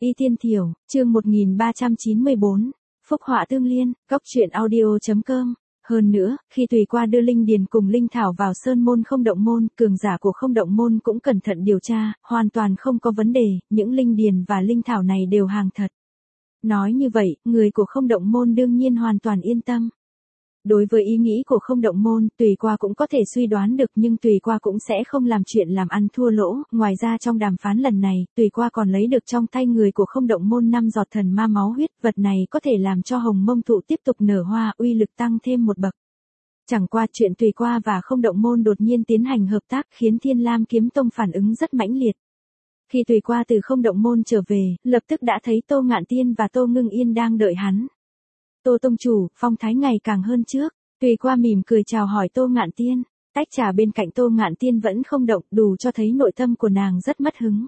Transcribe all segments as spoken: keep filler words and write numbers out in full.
Y Tiên Thiểu, chương một nghìn ba trăm chín mươi bốn, Phúc họa tương liên, góc truyện audio chấm com. Hơn nữa, khi Tùy Qua đưa Linh Điền cùng Linh Thảo vào sơn môn không động môn, cường giả của không động môn cũng cẩn thận điều tra, hoàn toàn không có vấn đề, những Linh Điền và Linh Thảo này đều hàng thật. Nói như vậy, người của không động môn đương nhiên hoàn toàn yên tâm. Đối với ý nghĩ của không động môn, Tùy Qua cũng có thể suy đoán được, nhưng Tùy Qua cũng sẽ không làm chuyện làm ăn thua lỗ. Ngoài ra trong đàm phán lần này, Tùy Qua còn lấy được trong tay người của không động môn năm giọt thần ma máu huyết, vật này có thể làm cho hồng mông thụ tiếp tục nở hoa, uy lực tăng thêm một bậc. Chẳng qua chuyện Tùy Qua và không động môn đột nhiên tiến hành hợp tác khiến Thiên Lam Kiếm Tông phản ứng rất mãnh liệt. Khi Tùy Qua từ không động môn trở về, lập tức đã thấy Tô Ngạn Tiên và Tô Ngưng Yên đang đợi hắn. Tô tông chủ, phong thái ngày càng hơn trước. Tùy Qua mỉm cười chào hỏi Tô Ngạn Tiên. Tách trà bên cạnh Tô Ngạn Tiên vẫn không động, đủ cho thấy nội tâm của nàng rất mất hứng.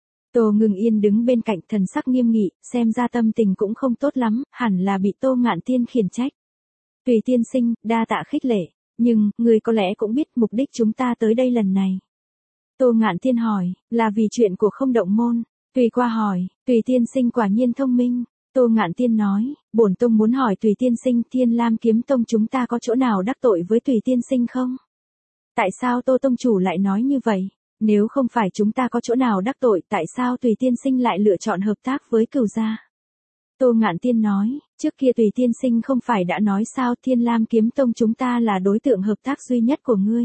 Tô Ngưng Yên đứng bên cạnh thần sắc nghiêm nghị, xem ra tâm tình cũng không tốt lắm, hẳn là bị Tô Ngạn Tiên khiển trách. Tùy tiên sinh, đa tạ khích lệ, nhưng, người có lẽ cũng biết mục đích chúng ta tới đây lần này. Tô Ngạn Tiên hỏi, là vì chuyện của không động môn. Tùy Qua hỏi, Tùy tiên sinh quả nhiên thông minh. Tô Ngạn Tiên nói, bổn tông muốn hỏi Tùy tiên sinh, Thiên Lam Kiếm Tông chúng ta có chỗ nào đắc tội với Tùy tiên sinh không? Tại sao Tô tông chủ lại nói như vậy? Nếu không phải chúng ta có chỗ nào đắc tội, tại sao Tùy tiên sinh lại lựa chọn hợp tác với Cửu gia? Tô Ngạn Tiên nói, trước kia Tùy tiên sinh không phải đã nói sao, Thiên Lam Kiếm Tông chúng ta là đối tượng hợp tác duy nhất của ngươi.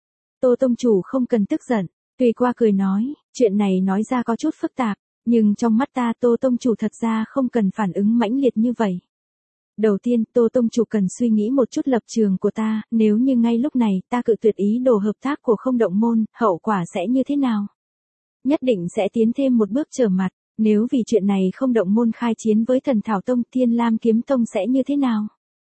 Tô tông chủ không cần tức giận. Tùy Qua cười nói, chuyện này nói ra có chút phức tạp. Nhưng trong mắt ta Tô tông chủ thật ra không cần phản ứng mãnh liệt như vậy. Đầu tiên, Tô tông chủ cần suy nghĩ một chút lập trường của ta, nếu như ngay lúc này ta cự tuyệt ý đồ hợp tác của không động môn, hậu quả sẽ như thế nào? Nhất định sẽ tiến thêm một bước trở mặt, nếu vì chuyện này không động môn khai chiến với Thần Thảo Tông, Thiên Lam Kiếm Tông sẽ như thế nào?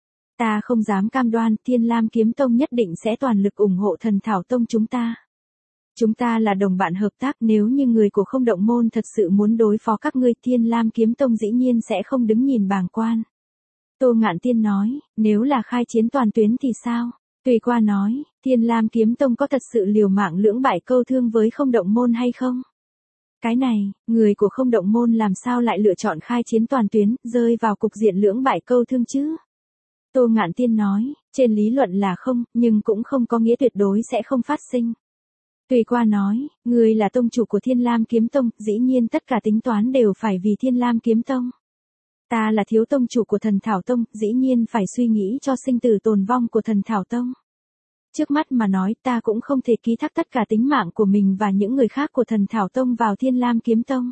Ta không dám cam đoan, Thiên Lam Kiếm Tông nhất định sẽ toàn lực ủng hộ Thần Thảo Tông chúng ta. Chúng ta là đồng bạn hợp tác, nếu như người của không động môn thật sự muốn đối phó các ngươi, Thiên Lam Kiếm Tông dĩ nhiên sẽ không đứng nhìn bàng quan. Tô Ngạn Tiên nói, nếu là khai chiến toàn tuyến thì sao? Tùy Qua nói, Thiên Lam Kiếm Tông có thật sự liều mạng lưỡng bại câu thương với không động môn hay không? Cái này, người của không động môn làm sao lại lựa chọn khai chiến toàn tuyến, rơi vào cục diện lưỡng bại câu thương chứ? Tô Ngạn Tiên nói, trên lý luận là không, nhưng cũng không có nghĩa tuyệt đối sẽ không phát sinh. Tùy Qua nói, người là tông chủ của Thiên Lam Kiếm Tông, dĩ nhiên tất cả tính toán đều phải vì Thiên Lam Kiếm Tông. Ta là thiếu tông chủ của Thần Thảo Tông, dĩ nhiên phải suy nghĩ cho sinh tử tồn vong của Thần Thảo Tông. Trước mắt mà nói, ta cũng không thể ký thác tất cả tính mạng của mình và những người khác của Thần Thảo Tông vào Thiên Lam Kiếm Tông.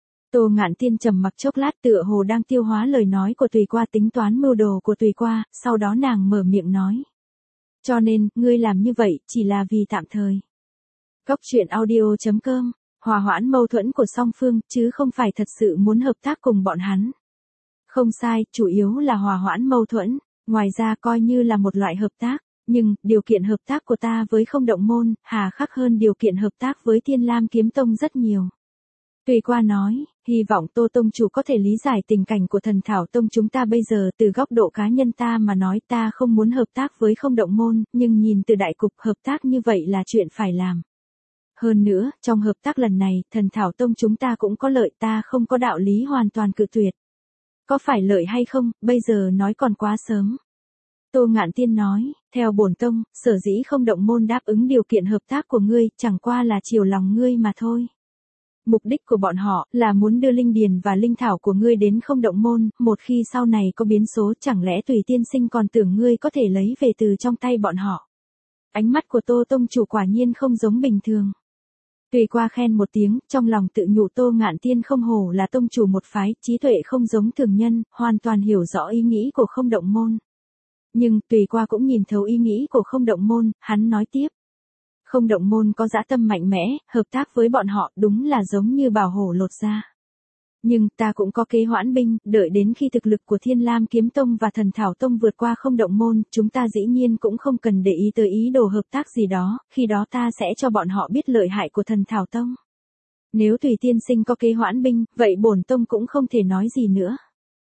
Tô Ngạn Tiên trầm mặc chốc lát, tựa hồ đang tiêu hóa lời nói của Tùy Qua, tính toán mưu đồ của Tùy Qua, sau đó nàng mở miệng nói. Cho nên, ngươi làm như vậy, chỉ là vì tạm thời. Góc truyện audio chấm com, hòa hoãn mâu thuẫn của song phương, chứ không phải thật sự muốn hợp tác cùng bọn hắn. Không sai, chủ yếu là hòa hoãn mâu thuẫn, ngoài ra coi như là một loại hợp tác, nhưng, điều kiện hợp tác của ta với không động môn, hà khắc hơn điều kiện hợp tác với Thiên Lam Kiếm Tông rất nhiều. Tùy Qua nói, hy vọng Tô tông chủ có thể lý giải tình cảnh của Thần Thảo Tông chúng ta bây giờ, từ góc độ cá nhân ta mà nói, ta không muốn hợp tác với không động môn, nhưng nhìn từ đại cục, hợp tác như vậy là chuyện phải làm. Hơn nữa, trong hợp tác lần này, Thần Thảo Tông chúng ta cũng có lợi, ta không có đạo lý hoàn toàn cự tuyệt. Có phải lợi hay không, bây giờ nói còn quá sớm. Tô Ngạn Tiên nói, theo bổn tông, sở dĩ không động môn đáp ứng điều kiện hợp tác của ngươi, chẳng qua là chiều lòng ngươi mà thôi. Mục đích của bọn họ là muốn đưa Linh Điền và Linh Thảo của ngươi đến không động môn, một khi sau này có biến số, chẳng lẽ Tùy tiên sinh còn tưởng ngươi có thể lấy về từ trong tay bọn họ. Ánh mắt của Tô tông chủ quả nhiên không giống bình thường. Tùy Qua khen một tiếng, trong lòng tự nhủ Tô Ngạn Tiên không hổ là tông chủ một phái, trí tuệ không giống thường nhân, hoàn toàn hiểu rõ ý nghĩ của không động môn. Nhưng, Tùy Qua cũng nhìn thấu ý nghĩ của không động môn, hắn nói tiếp. Không động môn có dã tâm mạnh mẽ, hợp tác với bọn họ đúng là giống như bào hổ lột da. Nhưng, ta cũng có kế hoãn binh, đợi đến khi thực lực của Thiên Lam Kiếm Tông và Thần Thảo Tông vượt qua không động môn, chúng ta dĩ nhiên cũng không cần để ý tới ý đồ hợp tác gì đó, khi đó ta sẽ cho bọn họ biết lợi hại của Thần Thảo Tông. Nếu Tùy tiên sinh có kế hoãn binh, vậy bổn tông cũng không thể nói gì nữa.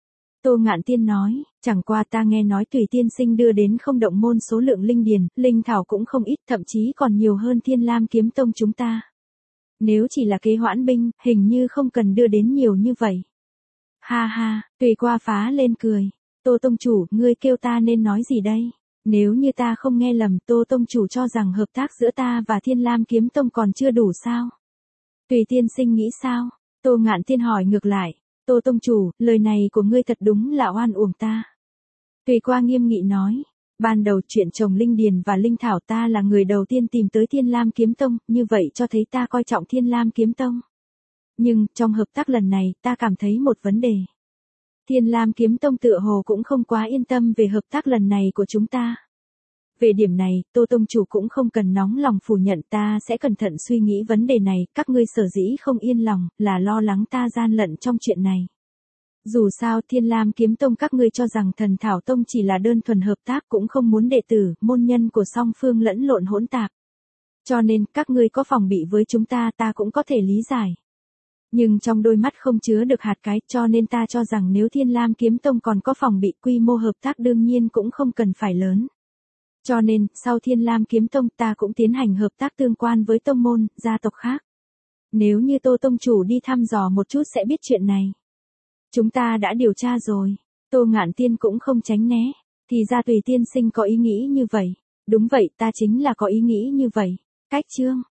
Tô Ngạn Tiên nói, chẳng qua ta nghe nói Tùy tiên sinh đưa đến không động môn số lượng linh điền, linh thảo cũng không ít, thậm chí còn nhiều hơn Thiên Lam Kiếm Tông chúng ta. Nếu chỉ là kế hoãn binh, hình như không cần đưa đến nhiều như vậy. Ha ha, Tùy Qua phá lên cười. Tô tông chủ, ngươi kêu ta nên nói gì đây? Nếu như ta không nghe lầm, Tô tông chủ cho rằng hợp tác giữa ta và Thiên Lam Kiếm Tông còn chưa đủ sao? Tùy tiên sinh nghĩ sao? Tô Ngạn Thiên hỏi ngược lại. Tô tông chủ, lời này của ngươi thật đúng là oan uổng ta. Tùy Qua nghiêm nghị nói. Ban đầu chuyện trồng linh điền và linh thảo ta là người đầu tiên tìm tới Thiên Lam Kiếm Tông, như vậy cho thấy ta coi trọng Thiên Lam Kiếm Tông. Nhưng, trong hợp tác lần này, ta cảm thấy một vấn đề. Thiên Lam Kiếm Tông tựa hồ cũng không quá yên tâm về hợp tác lần này của chúng ta. Về điểm này, Tô tông chủ cũng không cần nóng lòng phủ nhận, ta sẽ cẩn thận suy nghĩ vấn đề này, các ngươi sở dĩ không yên lòng, là lo lắng ta gian lận trong chuyện này. Dù sao Thiên Lam Kiếm Tông các ngươi cho rằng Thần Thảo Tông chỉ là đơn thuần hợp tác, cũng không muốn đệ tử, môn nhân của song phương lẫn lộn hỗn tạp. Cho nên, các ngươi có phòng bị với chúng ta ta cũng có thể lý giải. Nhưng trong đôi mắt không chứa được hạt cái, cho nên ta cho rằng nếu Thiên Lam Kiếm Tông còn có phòng bị, quy mô hợp tác đương nhiên cũng không cần phải lớn. Cho nên, sau Thiên Lam Kiếm Tông ta cũng tiến hành hợp tác tương quan với tông môn, gia tộc khác. Nếu như Tô tông chủ đi thăm dò một chút sẽ biết chuyện này. Chúng ta đã điều tra rồi. Tô Ngạn Tiên cũng không tránh né. Thì ra Tùy tiên sinh có ý nghĩ như vậy. Đúng vậy, ta chính là có ý nghĩ như vậy. Cách chương.